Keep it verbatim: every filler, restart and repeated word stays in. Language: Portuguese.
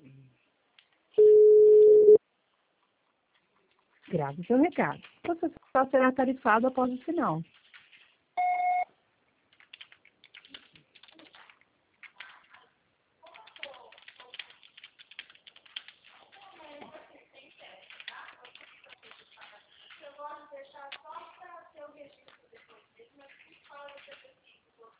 Grave seu recado. Você só será tarifado após o sinal.